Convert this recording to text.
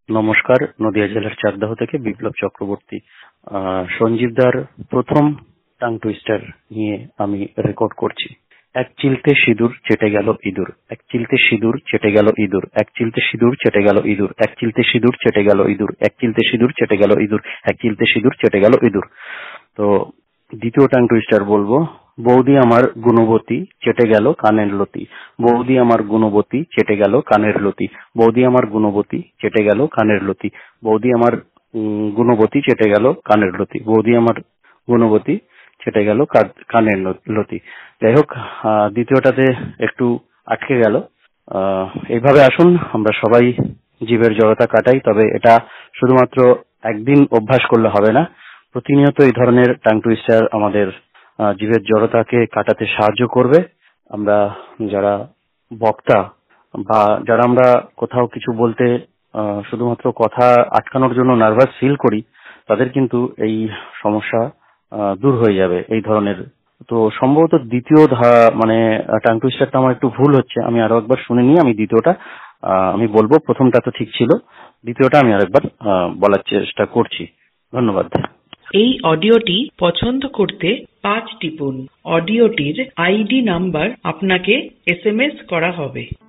নমস্কার, নদিয়া জেলার চাকদাহ থেকে বিপ্লব চক্রবর্তী। সঞ্জীবদার প্রথম টাং টুইস্টার নিয়ে আমি রেকর্ড করছি। এক চিলতে সিঁদুর চেটে গেল ইঁদুর, এক চিলতে সিঁদুর চেটে গেল ইঁদুর, এক চিলতে সিঁদুর চেটে গেল ইঁদুর, এক চিলতে সিঁদুর চেটে গেল ইঁদুর, এক চিলতে সিঁদুর চেটে গেল ইঁদুর, এক চিলতে সিঁদুর চেটে গেল ইঁদুর। তো দ্বিতীয় টাং টুইস্টার বলবো। বৌদি আমার গুণবতী চেটে গেল কানের লতি, বৌদি আমার গুণবতী চেটে গেল কানের লতি, বৌদি আমার গুণবতী চেটে গেল কানের লতি, বৌদি আমার গুণবতী চেটে গেল কানের লতি, বৌদি আমার গুণবতী চেটে গেল কানের লতি। যাই হোক, দ্বিতীয়টাতে একটু আটকে গেল। এইভাবে আসুন আমরা সবাই জীবের জড়তা কাটাই, তবে এটা শুধুমাত্র একদিন অভ্যাস করলে হবে না। প্রতিনিয়ত এই ধরনের টাং টুইস্টার আমাদের জীবের জড়তাকে কাটাতে সাহায্য করবে। আমরা যারা বক্তা বা যারা আমরা কোথাও কিছু বলতে শুধুমাত্র কথা আটকানোর জন্য নার্ভাস ফিল করি, তাদের কিন্তু এই সমস্যা দূর হয়ে যাবে এই ধরনের। তো সম্ভবত দ্বিতীয় মানে টাং টুইস্টারটা আমার একটু ভুল হচ্ছে, আমি আরো একবার শুনে নিয়ে আমি দ্বিতীয়টা আমি বলবো। প্রথমটা তো ঠিক ছিল, দ্বিতীয়টা আমি আরেকবার বলার চেষ্টা করছি। ধন্যবাদ। এই অডিওটি পছন্দ করতে 5 টিপুন। অডিওটির আইডি নাম্বার আপনাকে SMS করা হবে।